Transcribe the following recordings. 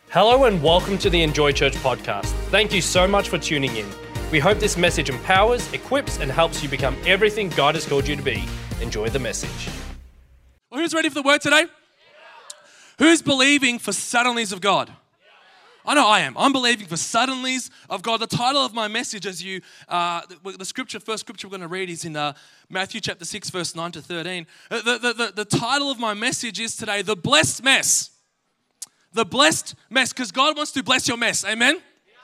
Hello and welcome to the Enjoy Church podcast. Thank you so much for tuning in. We hope this message empowers, equips, and helps you become everything God has called you to be. Enjoy the message. Well, who's ready for the word today? Who's believing for suddenlies of God? I know I am. I'm believing for suddenlies of God. The title of my message, first scripture we're going to read is in Matthew chapter 6, verse 9 to 13. The title of my message is today, The Blessed Mess. The blessed mess, because God wants to bless your mess. Amen?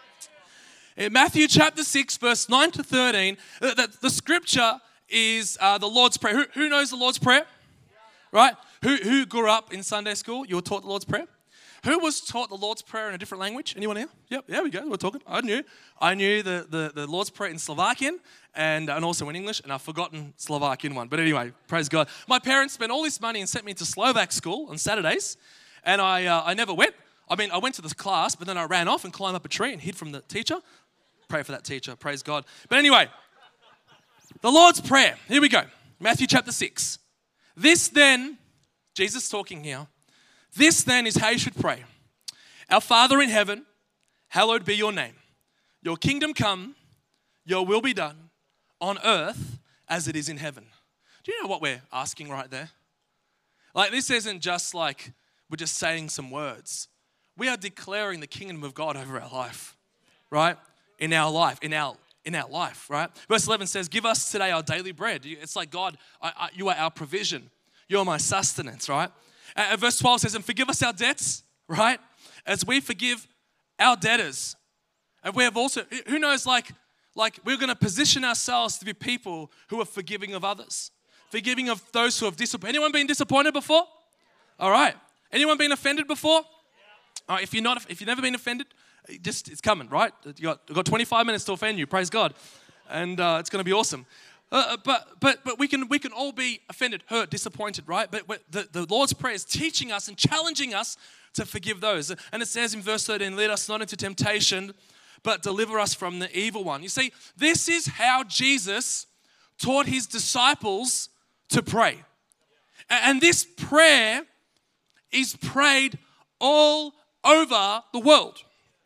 In Matthew chapter 6, verse 9 to 13, the scripture is the Lord's Prayer. Who knows the Lord's Prayer? Right? Who grew up in Sunday school? You were taught the Lord's Prayer? Who was taught the Lord's Prayer in a different language? Anyone here? Yep, there we go. We're talking. I knew the Lord's Prayer in Slovakian and also in English, and I've forgotten Slovakian one. But anyway, praise God. My parents spent all this money and sent me to Slovak school on Saturdays. And I never went. I went to this class, but then I ran off and climbed up a tree and hid from the teacher. Pray for that teacher. Praise God. But anyway, the Lord's Prayer. Here we go. Matthew chapter 6. This then, Jesus talking here, this then is how you should pray. Our Father in heaven, hallowed be your name. Your kingdom come, your will be done on earth as it is in heaven. Do you know what we're asking right there? Like, this isn't just like, we're just saying some words. We are declaring the kingdom of God over our life, right? In our life, right? Verse 11 says, give us today our daily bread. It's like, God, you are our provision. You're my sustenance, right? Verse 12 says, and forgive us our debts, right? As we forgive our debtors. And we have also, who knows, like we're going to position ourselves to be people who are forgiving of others. Forgiving of those who have disappointed. Anyone been disappointed before? All right. Anyone been offended before? All right, if you've never been offended, it's coming, right? You've got 25 minutes to offend you, praise God. And it's going to be awesome. But we can all be offended, hurt, disappointed, right? But the Lord's Prayer is teaching us and challenging us to forgive those. And it says in verse 13, lead us not into temptation, but deliver us from the evil one. You see, this is how Jesus taught his disciples to pray. And this prayer is prayed all over the world.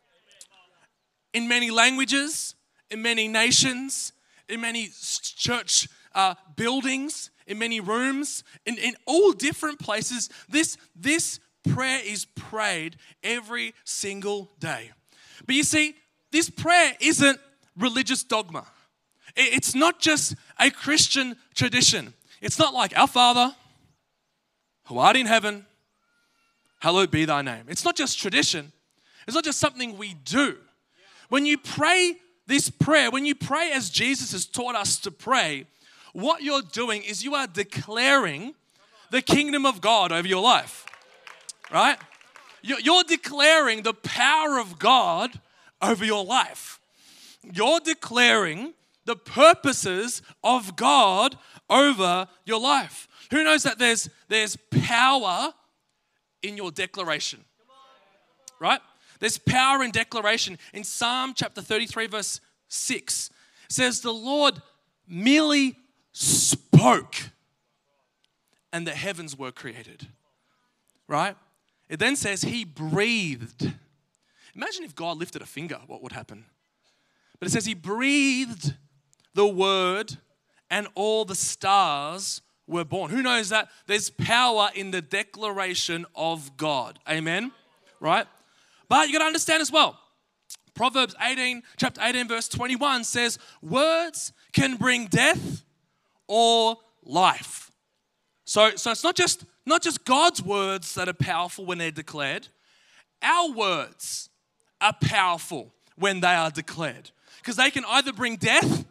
In many languages, in many nations, in many church buildings, in many rooms, in all different places. This prayer is prayed every single day. But you see, this prayer isn't religious dogma. It's not just a Christian tradition. It's not like, our Father, who art in heaven, hallowed be thy name. It's not just tradition. It's not just something we do. When you pray this prayer, when you pray as Jesus has taught us to pray, what you're doing is you are declaring the kingdom of God over your life, right? You're declaring the power of God over your life. You're declaring the purposes of God over your life. Who knows that there's power in your declaration, right? There's power in declaration. In Psalm chapter 33, verse 6, it says, the Lord merely spoke and the heavens were created, right? It then says he breathed. Imagine if God lifted a finger, what would happen? But it says he breathed the word and all the stars were born. Who knows that? There's power in the declaration of God. Amen? Right? But you got to understand as well. Proverbs 18, chapter 18, verse 21 says, words can bring death or life. So it's not just God's words that are powerful when they're declared. Our words are powerful when they are declared. Because they can either bring death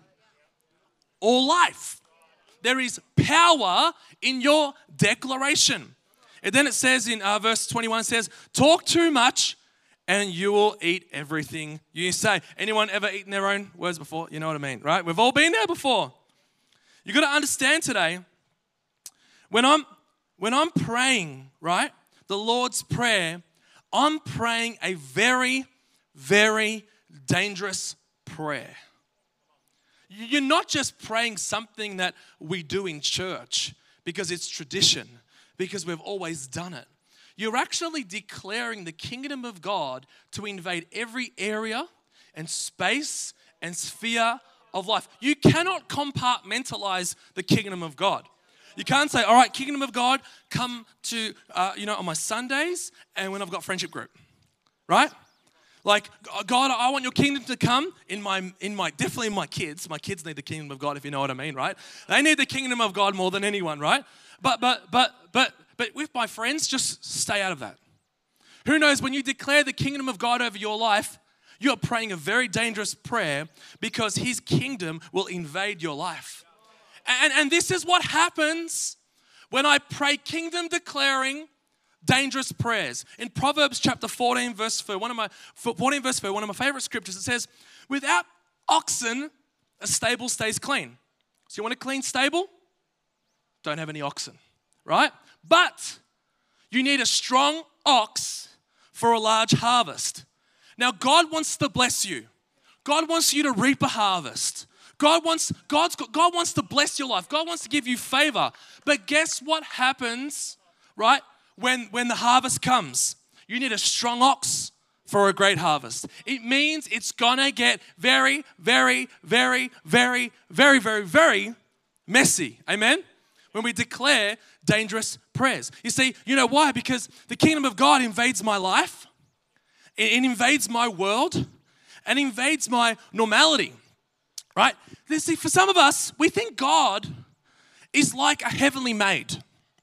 or life. There is power in your declaration. And then it says in verse 21, says, talk too much and you will eat everything you say. Anyone ever eaten their own words before? You know what I mean, right? We've all been there before. You got to understand today, when I'm praying, right, the Lord's Prayer, I'm praying a very, very dangerous prayer. You're not just praying something that we do in church because it's tradition, because we've always done it. you're actually declaring the kingdom of God to invade every area and space and sphere of life. You cannot compartmentalize the kingdom of God. You can't say, all right, kingdom of God, come to, on my Sundays and when I've got friendship group, right? Like, God, I want your kingdom to come definitely in my kids. My kids need the kingdom of God, if you know what I mean, right? They need the kingdom of God more than anyone, right? But with my friends, just stay out of that. Who knows, when you declare the kingdom of God over your life, you are praying a very dangerous prayer because his kingdom will invade your life. And this is what happens when I pray kingdom declaring dangerous prayers. In Proverbs chapter 14 verse 4, one of my favorite scriptures, it says, without oxen, a stable stays clean. So you want a clean stable? Don't have any oxen, right? But you need a strong ox for a large harvest. Now God wants to bless you. God wants you to reap a harvest. God wants to bless your life. God wants to give you favor. But guess what happens, right? When the harvest comes, you need a strong ox for a great harvest. It means it's gonna get very, very, very, very, very, very, very messy. Amen? When we declare dangerous prayers. You see, you know why? Because the kingdom of God invades my life. It invades my world and invades my normality, right? See, for some of us, we think God is like a heavenly maid.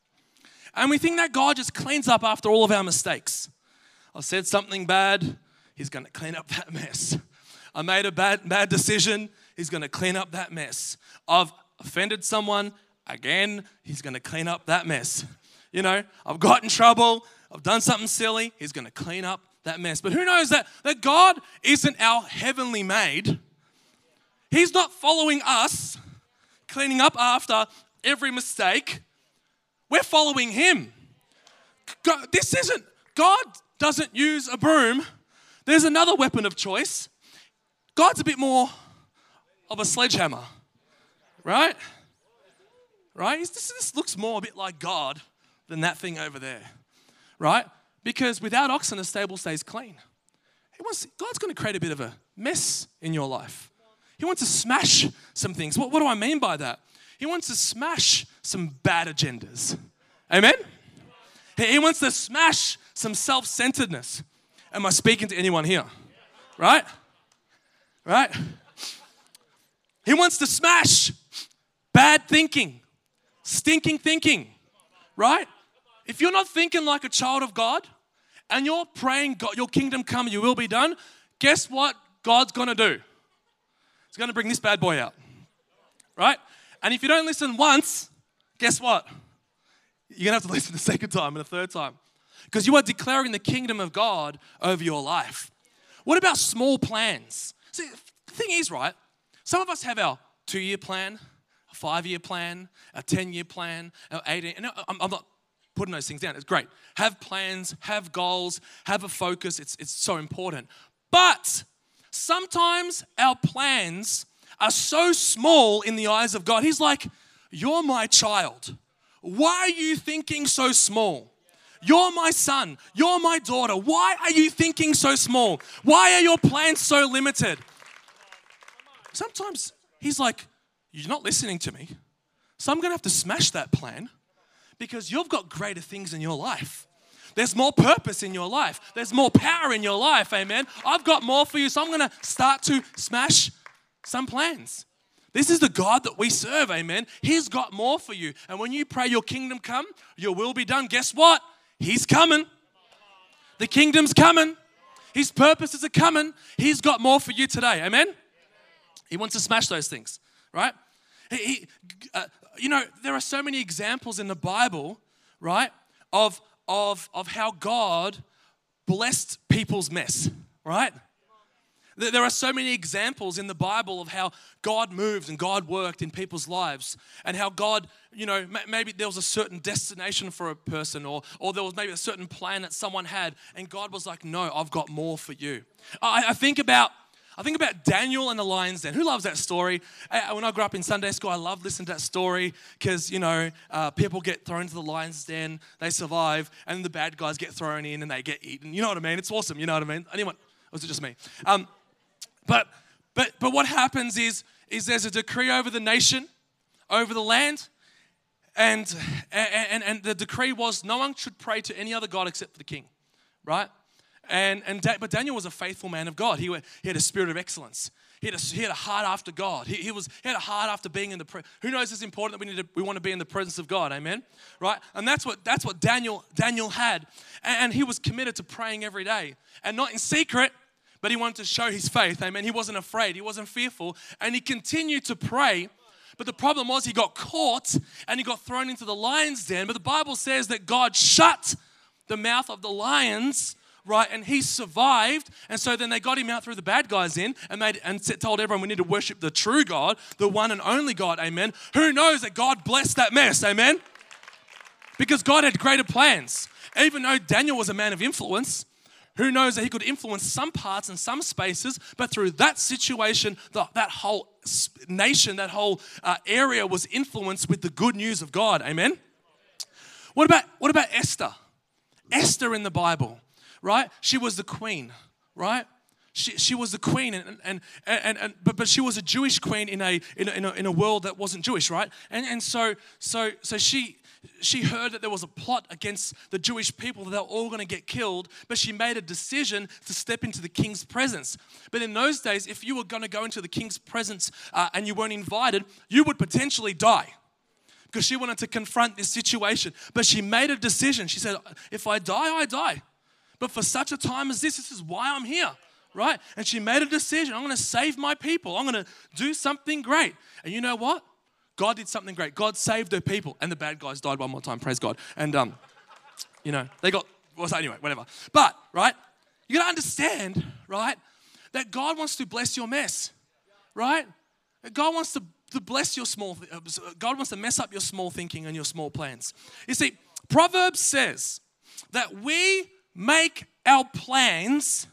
And we think that God just cleans up after all of our mistakes. I said something bad, he's going to clean up that mess. I made a bad decision, he's going to clean up that mess. I've offended someone, again, he's going to clean up that mess. You know, I've got in trouble, I've done something silly, he's going to clean up that mess. But who knows that God isn't our heavenly maid. He's not following us, cleaning up after every mistake. We're following him. God doesn't use a broom. There's another weapon of choice. God's a bit more of a sledgehammer, right? Right? This looks more a bit like God than that thing over there, right? Because without oxen, a stable stays clean. God's going to create a bit of a mess in your life. He wants to smash some things. What do I mean by that? He wants to smash some bad agendas. Amen? He wants to smash some self-centeredness. Am I speaking to anyone here? Right? Right? He wants to smash bad thinking, stinking thinking. Right? If you're not thinking like a child of God and you're praying, God, your kingdom come, your will be done, guess what God's going to do? He's going to bring this bad boy out. Right? And if you don't listen once, guess what? You're going to have to listen the second time and the third time. Because you are declaring the kingdom of God over your life. What about small plans? See, the thing is, right, some of us have our 2-year plan, a 5-year plan, a 10-year plan, our 18. And I'm not putting those things down. It's great. Have plans, have goals, have a focus. It's so important. But sometimes our plans are so small in the eyes of God. He's like, you're my child. Why are you thinking so small? You're my son. You're my daughter. Why are you thinking so small? Why are your plans so limited? Sometimes he's like, you're not listening to me. So I'm going to have to smash that plan because you've got greater things in your life. There's more purpose in your life. There's more power in your life, amen? I've got more for you, so I'm going to start to smash some plans. This is the God that we serve, amen? He's got more for you. And when you pray your kingdom come, your will be done, guess what? He's coming. The kingdom's coming. His purposes are coming. He's got more for you today, amen? He wants to smash those things, right? There are so many examples in the Bible, right, of how God blessed people's mess, right? There are so many examples in the Bible of how God moved and God worked in people's lives and how God, maybe there was a certain destination for a person or there was maybe a certain plan that someone had and God was like, no, I've got more for you. I think about I think about Daniel and the lion's den. Who loves that story? When I grew up in Sunday school, I loved listening to that story because, people get thrown into the lion's den, they survive, and the bad guys get thrown in and they get eaten. You know what I mean? It's awesome. You know what I mean? Anyone? Or was it just me? But what happens is there's a decree over the nation, over the land, and the decree was no one should pray to any other god except for the king, right? But Daniel was a faithful man of God. He had a spirit of excellence. He had a heart after God. He had a heart after being in the who knows it's important that we want to be in the presence of God, amen? Right? And that's what Daniel had. And he was committed to praying every day. And not in secret, but he wanted to show his faith, amen? He wasn't afraid, he wasn't fearful, and he continued to pray. But the problem was he got caught and he got thrown into the lion's den. But the Bible says that God shut the mouth of the lions, right, and he survived, and so then they got him out, threw the bad guys in, and told everyone we need to worship the true God, the one and only God, amen. Who knows that God blessed that mess, amen? Because God had greater plans. Even though Daniel was a man of influence, who knows that he could influence some parts and some spaces, but through that situation, that whole nation, that whole area was influenced with the good news of God, amen? What about Esther? Esther in the Bible. Right? She was the queen, right? She was the queen, but she was a Jewish queen in a world that wasn't Jewish, right? And so she heard that there was a plot against the Jewish people, that they were all going to get killed, but she made a decision to step into the king's presence. But in those days, if you were going to go into the king's presence and you weren't invited, you would potentially die. Because she wanted to confront this situation. But she made a decision. She said, if I die, I die. But for such a time as this is why I'm here, right? And she made a decision. I'm going to save my people. I'm going to do something great. And you know what? God did something great. God saved her people. And the bad guys died one more time. Praise God. And, they got, anyway, whatever. But, right, you got to understand, right, that God wants to bless your mess, right? God wants to bless your God wants to mess up your small thinking and your small plans. You see, Proverbs says that we make our plans,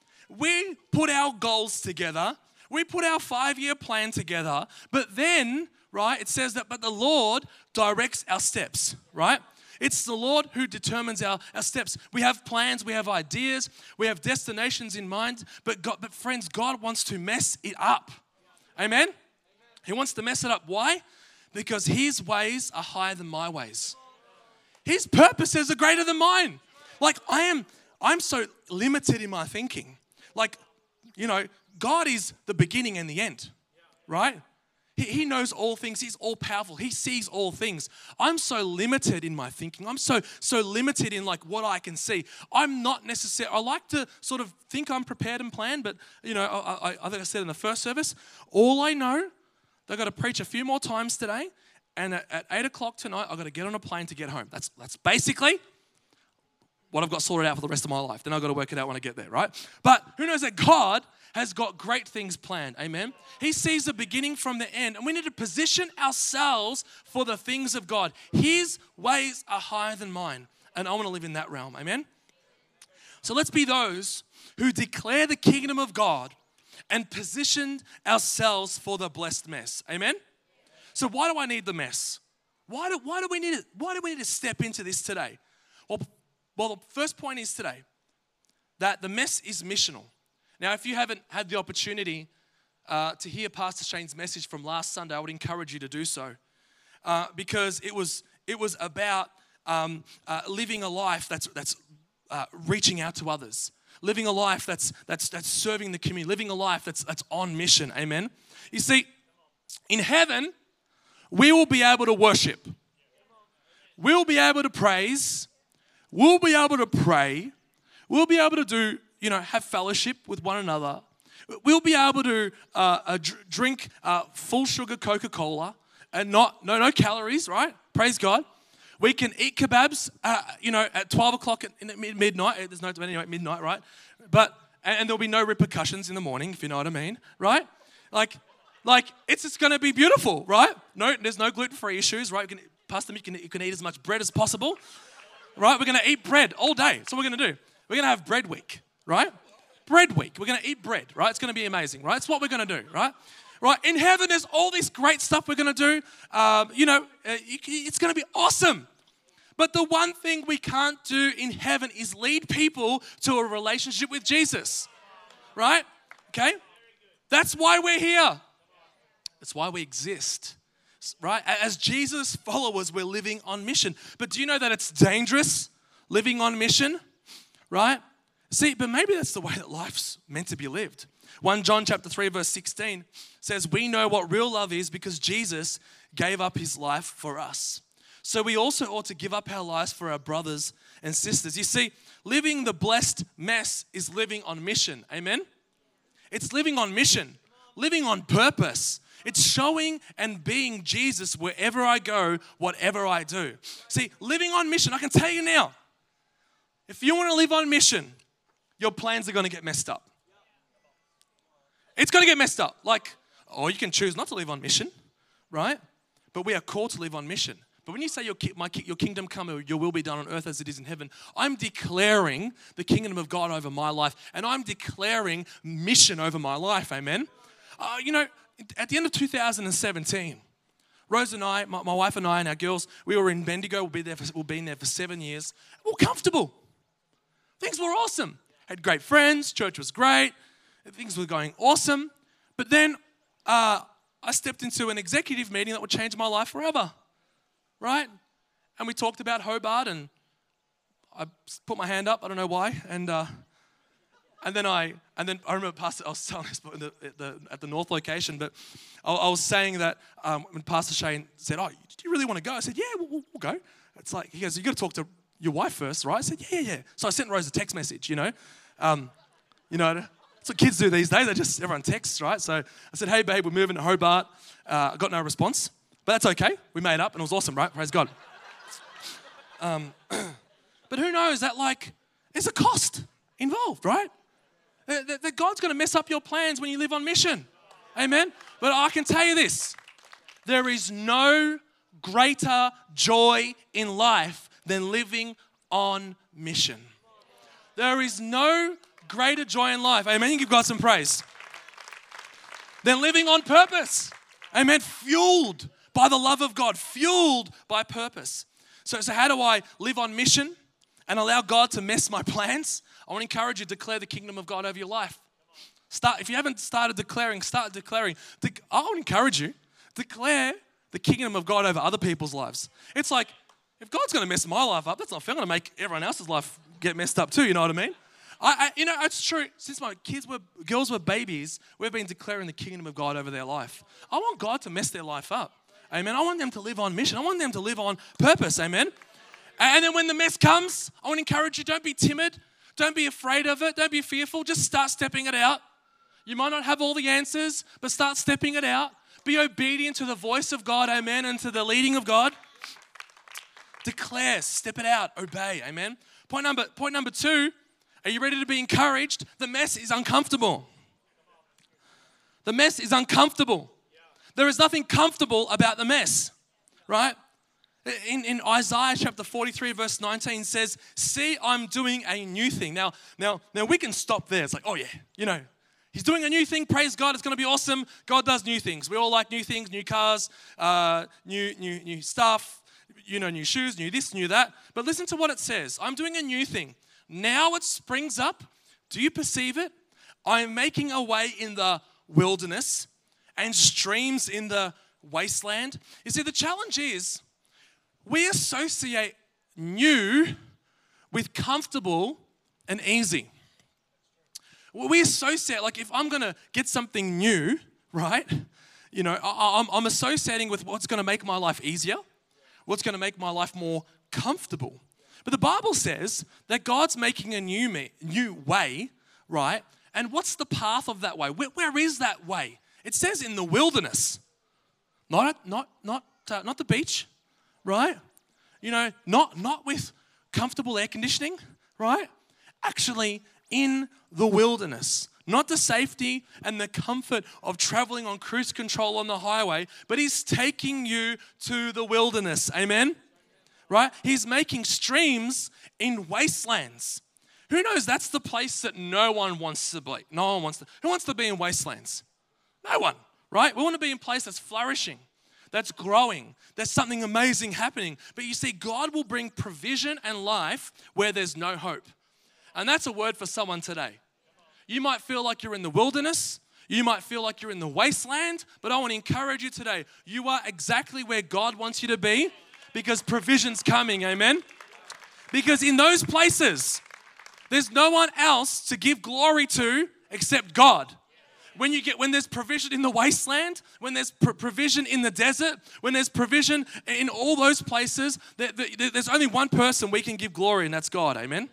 we put our goals together, we put our 5-year plan together, but then, right, it says that, but the Lord directs our steps, right? It's the Lord who determines our steps. We have plans, we have ideas, we have destinations in mind, but friends, God wants to mess it up. Amen? He wants to mess it up. Why? Because his ways are higher than my ways. His purposes are greater than mine. Like I'm so limited in my thinking. Like, God is the beginning and the end, right? He knows all things. He's all powerful. He sees all things. I'm so limited in my thinking. I'm so limited in like what I can see. I'm not necessarily, I like to sort of think I'm prepared and planned, but I think I said in the first service, all I know, they've got to preach a few more times today, and at 8 o'clock tonight, I've got to get on a plane to get home. That's basically what I've got sorted out for the rest of my life. Then I've got to work it out when I get there, right? But who knows that God has got great things planned, amen? He sees the beginning from the end, and we need to position ourselves for the things of God. His ways are higher than mine, and I want to live in that realm, amen? So let's be those who declare the kingdom of God and position ourselves for the blessed mess, amen? So why do I need the mess? Why do we need to step into this today? Well, the first point is today that the mess is missional. Now, if you haven't had the opportunity to hear Pastor Shane's message from last Sunday, I would encourage you to do so because it was about living a life that's reaching out to others, living a life that's serving the community, living a life that's on mission. Amen. You see, in heaven, we will be able to worship. We'll be able to praise. We'll be able to pray. We'll be able to do, have fellowship with one another. We'll be able to drink full sugar Coca-Cola and no calories, right? Praise God. We can eat kebabs, at 12 o'clock at midnight. There's no, anyway, midnight, right? But, and there'll be no repercussions in the morning, if you know what I mean, right? Like it's just going to be beautiful, right? No, there's no gluten-free issues, right? Pastor Mick, you can eat as much bread as possible, right? We're going to eat bread all day. That's what we're going to do. We're going to have bread week, right? bread week. We're going to eat bread, right? It's going to be amazing, right? It's what we're going to do, right? Right, in heaven, there's all this great stuff we're going to do. It's going to be awesome. But the one thing we can't do in heaven is lead people to a relationship with Jesus, right? Okay? That's why we're here. That's why we exist, right? As Jesus followers, we're living on mission. But do you know that it's dangerous living on mission, right? See, but maybe that's the way that life's meant to be lived. 1 John chapter 3 verse 16 says, we know what real love is because Jesus gave up his life for us. So we also ought to give up our lives for our brothers and sisters. You see, living the blessed mess is living on mission. Amen? It's living on mission, living on purpose. It's showing and being Jesus wherever I go, whatever I do. See, living on mission, I can tell you now, if you want to live on mission, your plans are going to get messed up. It's going to get messed up. Or you can choose not to live on mission, right? But we are called to live on mission. But when you say your kingdom come, or your will be done on earth as it is in heaven, I'm declaring the kingdom of God over my life. And I'm declaring mission over my life, amen? At the end of 2017, Rose and I, my wife and I and our girls, we were in Bendigo. We've been there for 7 years. We were comfortable. Things were awesome. Had great friends. Church was great. Things were going awesome. But then I stepped into an executive meeting that would change my life forever, right? And we talked about Hobart, and I put my hand up. I don't know why. And then I remember Pastor, I was telling this at the North location, but I was saying that when Pastor Shane said, "Oh, do you really want to go?" I said, "Yeah, we'll go." It's like, he goes, "You got to talk to your wife first, right?" I said, "Yeah." So I sent Rose a text message, That's what kids do these days. Everyone texts, right? So I said, "Hey, babe, we're moving to Hobart." I got no response, but that's okay. We made up, and it was awesome, right? Praise God. But who knows that, there's a cost involved, right? That God's going to mess up your plans when you live on mission. Amen? But I can tell you this. There is no greater joy in life than living on mission. There is no greater joy in life. Amen? You give God some praise. Than living on purpose. Amen? Fueled by the love of God. Fueled by purpose. So how do I live on mission and allow God to mess my plans? I want to encourage you to declare the kingdom of God over your life. If you haven't started declaring, start declaring. I want to encourage you, declare the kingdom of God over other people's lives. It's like, if God's going to mess my life up, that's not fair. I'm going to make everyone else's life get messed up too, you know what I mean? It's true. Since my girls were babies, we've been declaring the kingdom of God over their life. I want God to mess their life up. Amen. I want them to live on mission. I want them to live on purpose. Amen. And then when the mess comes, I want to encourage you, don't be timid. Don't be afraid of it. Don't be fearful. Just start stepping it out. You might not have all the answers, but start stepping it out. Be obedient to the voice of God, amen, and to the leading of God. Declare, step it out, obey, amen. Point number 2, are you ready to be encouraged? The mess is uncomfortable. The mess is uncomfortable. There is nothing comfortable about the mess, right? In Isaiah chapter 43 verse 19 says, "See, I'm doing a new thing." Now we can stop there. It's like, oh yeah, he's doing a new thing. Praise God, it's going to be awesome. God does new things. We all like new things, new cars, new stuff, new shoes, new this, new that. But listen to what it says. I'm doing a new thing. Now it springs up. Do you perceive it? I am making a way in the wilderness and streams in the wasteland. You see, the challenge is, we associate new with comfortable and easy. We associate, if I'm going to get something new, right? I'm associating with what's going to make my life easier, what's going to make my life more comfortable. But the Bible says that God's making a new way, right? And what's the path of that way? Where is that way? It says in the wilderness, not the beach. Right? Not with comfortable air conditioning, right? Actually, in the wilderness. Not the safety and the comfort of traveling on cruise control on the highway, but He's taking you to the wilderness. Amen? Right? He's making streams in wastelands. Who knows? That's the place that no one wants to be. No one wants to. Who wants to be in wastelands? No one, right? We want to be in a place that's flourishing, that's growing, there's something amazing happening. But you see, God will bring provision and life where there's no hope. And that's a word for someone today. You might feel like you're in the wilderness. You might feel like you're in the wasteland. But I want to encourage you today. You are exactly where God wants you to be because provision's coming. Amen? Because in those places, there's no one else to give glory to except God. When there's provision in the wasteland, when there's provision in the desert, when there's provision in all those places, there's only one person we can give glory, and that's God. Amen?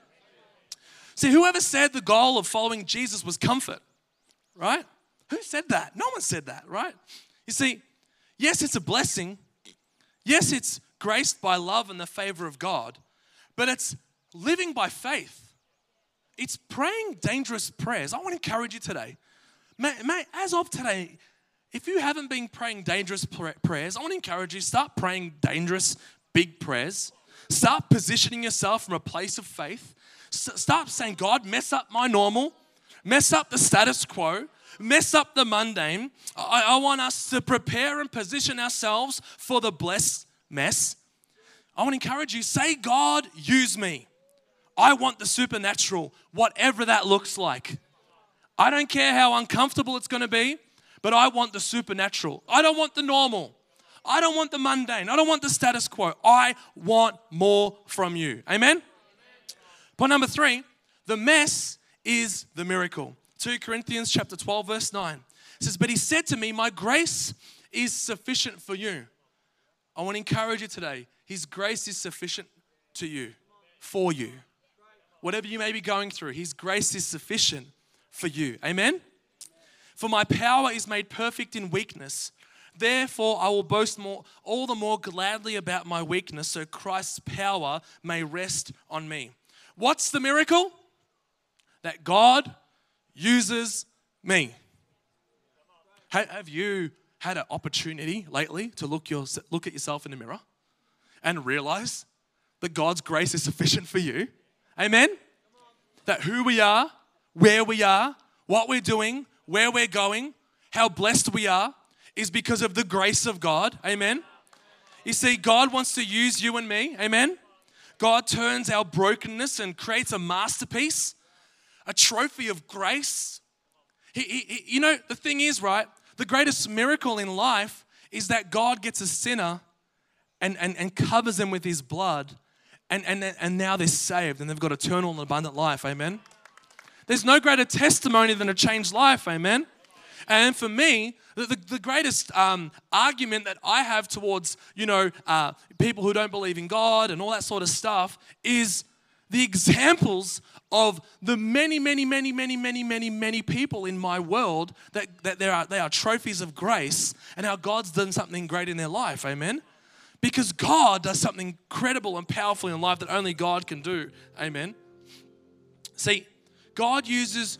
See, whoever said the goal of following Jesus was comfort, right? Who said that? No one said that, right? You see, yes, it's a blessing. Yes, it's graced by love and the favor of God, but it's living by faith. It's praying dangerous prayers. I want to encourage you today. Mate, as of today, if you haven't been praying dangerous prayers, I want to encourage you, start praying dangerous, big prayers. Start positioning yourself from a place of faith. Start saying, God, mess up my normal, mess up the status quo, mess up the mundane. I want us to prepare and position ourselves for the blessed mess. I want to encourage you, say, God, use me. I want the supernatural, whatever that looks like. I don't care how uncomfortable it's going to be, but I want the supernatural. I don't want the normal. I don't want the mundane. I don't want the status quo. I want more from you. Amen? Point number 3, the mess is the miracle. 2 Corinthians chapter 12, verse 9. It says, but he said to me, my grace is sufficient for you. I want to encourage you today. His grace is sufficient to you, for you. Whatever you may be going through, his grace is sufficient for you. Amen? For my power is made perfect in weakness. Therefore, I will boast all the more gladly about my weakness, so Christ's power may rest on me. What's the miracle? That God uses me. Have you had an opportunity lately to look at yourself in the mirror and realize that God's grace is sufficient for you? Amen? That who we are, where we are, what we're doing, where we're going, how blessed we are is because of the grace of God. Amen? You see, God wants to use you and me. Amen? God turns our brokenness and creates a masterpiece, a trophy of grace. You know, the thing is, right, the greatest miracle in life is that God gets a sinner and covers them with his blood, and now they're saved and they've got eternal and abundant life. Amen? There's no greater testimony than a changed life. Amen? And for me, the greatest argument that I have towards, people who don't believe in God and all that sort of stuff is the examples of the many people in my world that they are trophies of grace and how God's done something great in their life. Amen? Because God does something incredible and powerful in life that only God can do. Amen? See, God uses,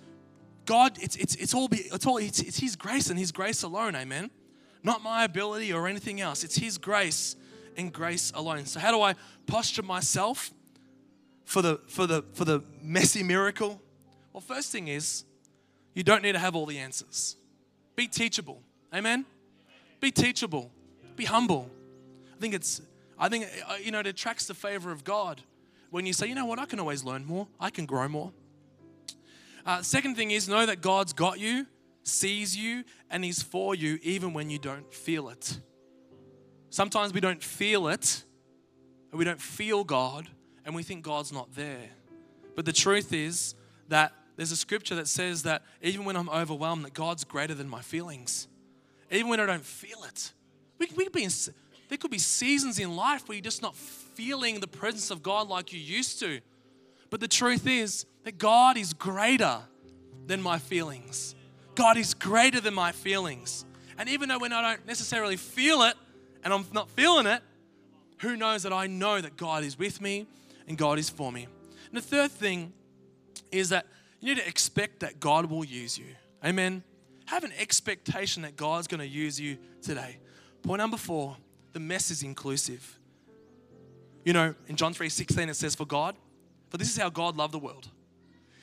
it's his grace and his grace alone, amen? Not my ability or anything else. It's his grace and grace alone. So how do I posture myself for the messy miracle? Well, first thing is, you don't need to have all the answers. Be teachable, amen? Be teachable. Be humble. I think it attracts the favor of God when you say, you know what, I can always learn more. I can grow more. Second thing is, know that God's got you, sees you, and he's for you even when you don't feel it. Sometimes we don't feel it, and we don't feel God, and we think God's not there. But the truth is that there's a scripture that says that even when I'm overwhelmed, that God's greater than my feelings. Even when I don't feel it. There could be seasons in life where you're just not feeling the presence of God like you used to. But the truth is that God is greater than my feelings. God is greater than my feelings. And even though when I don't necessarily feel it, and I'm not feeling it, who knows that I know that God is with me and God is for me. And the third thing is that you need to expect that God will use you. Amen? Have an expectation that God's going to use you today. Point number 4, the mess is inclusive. You know, in John 3:16 it says, for this is how God loved the world.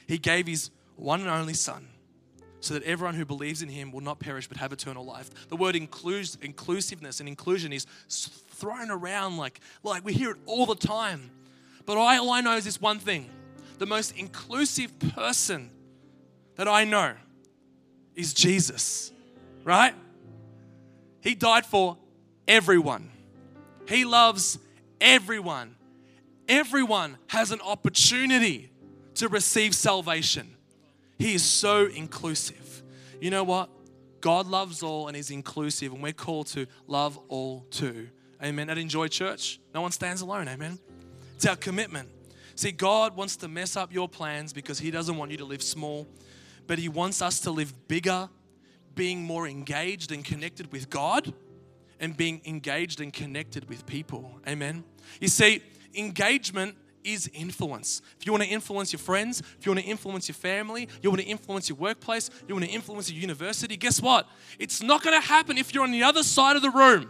He gave his one and only Son so that everyone who believes in him will not perish but have eternal life. The word inclusiveness and inclusion is thrown around like we hear it all the time. But all I know is this one thing. The most inclusive person that I know is Jesus, right? He died for everyone. He loves everyone. Everyone has an opportunity to receive salvation. He is so inclusive. You know what? God loves all and is inclusive, and we're called to love all too. Amen. At Enjoy Church, no one stands alone. Amen. It's our commitment. See, God wants to mess up your plans because He doesn't want you to live small, but He wants us to live bigger, being more engaged and connected with God and being engaged and connected with people. Amen. You see, engagement is influence. If you want to influence your friends, if you want to influence your family, you want to influence your workplace, you want to influence your university, guess what? It's not going to happen if you're on the other side of the room.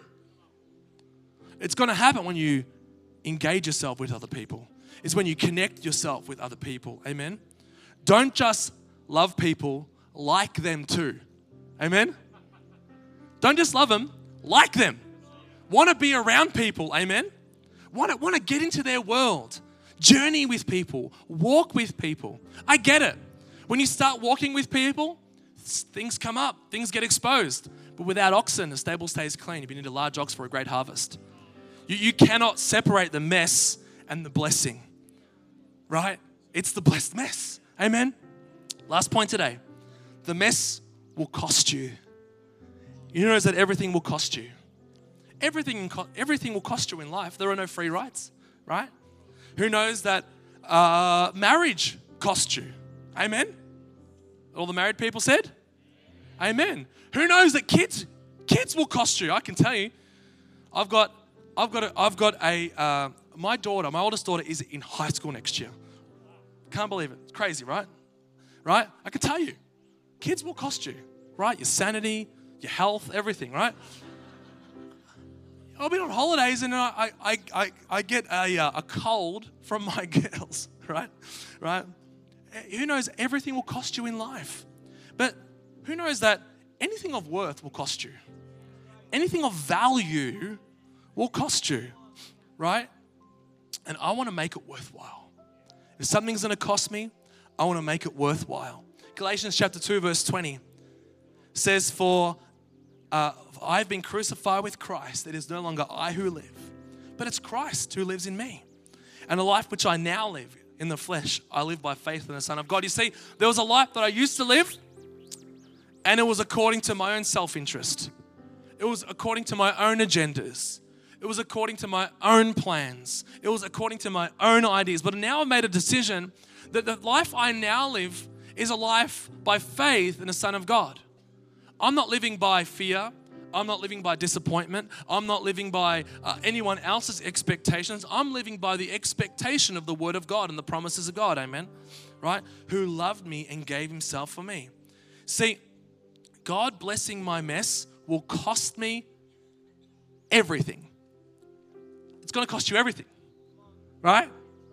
It's going to happen when you engage yourself with other people. It's when you connect yourself with other people. Amen. Don't just love people, like them too. Amen. Don't just love them, like them. Want to be around people. Amen. Want to get into their world. Journey with people. Walk with people. I get it. When you start walking with people, things come up. Things get exposed. But without oxen, the stable stays clean. You need a large ox for a great harvest. You cannot separate the mess and the blessing. Right? It's the blessed mess. Amen. Last point today. The mess will cost you. You know that everything will cost you. Everything will cost you in life. There are no free rides, right? Who knows that marriage costs you? Amen? All the married people said? Amen. Who knows that kids will cost you? I can tell you. My oldest daughter is in high school next year. Can't believe it. It's crazy, right? Right? I can tell you. Kids will cost you, right? Your sanity, your health, everything, right? I'll be on holidays and I get a cold from my girls, right? Right? Who knows everything will cost you in life. But who knows that anything of worth will cost you. Anything of value will cost you, right? And I want to make it worthwhile. If something's going to cost me, I want to make it worthwhile. Galatians chapter 2 verse 20 says, For I've been crucified with Christ. It is no longer I who live, but it's Christ who lives in me. And the life which I now live in the flesh, I live by faith in the Son of God. You see, there was a life that I used to live, and it was according to my own self-interest. It was according to my own agendas. It was according to my own plans. It was according to my own ideas. But now I've made a decision that the life I now live is a life by faith in the Son of God. I'm not living by fear. I'm not living by disappointment. I'm not living by anyone else's expectations. I'm living by the expectation of the Word of God and the promises of God. Amen. Right? Who loved me and gave Himself for me. See, God blessing my mess will cost me everything. It's going to cost you everything. Right?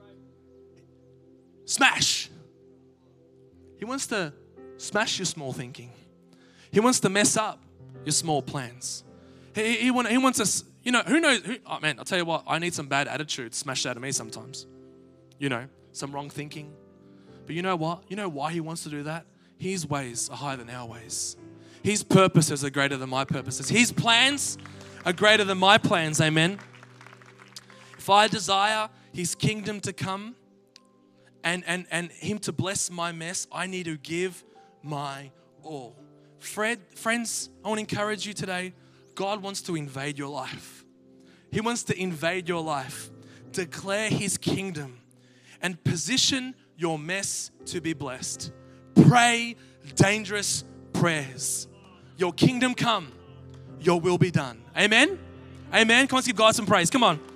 Smash. He wants to smash your small thinking. He wants to mess up your small plans. He wants us, who knows? Oh man, I'll tell you what, I need some bad attitude smashed out of me sometimes. Some wrong thinking. But you know what? You know why He wants to do that? His ways are higher than our ways. His purposes are greater than my purposes. His plans are greater than my plans. Amen. If I desire His kingdom to come and Him to bless my mess, I need to give my all. Friends, I want to encourage you today. God wants to invade your life. He wants to invade your life. Declare His kingdom and position your mess to be blessed. Pray dangerous prayers. Your kingdom come, your will be done. Amen? Amen? Come on, let's give God some praise. Come on.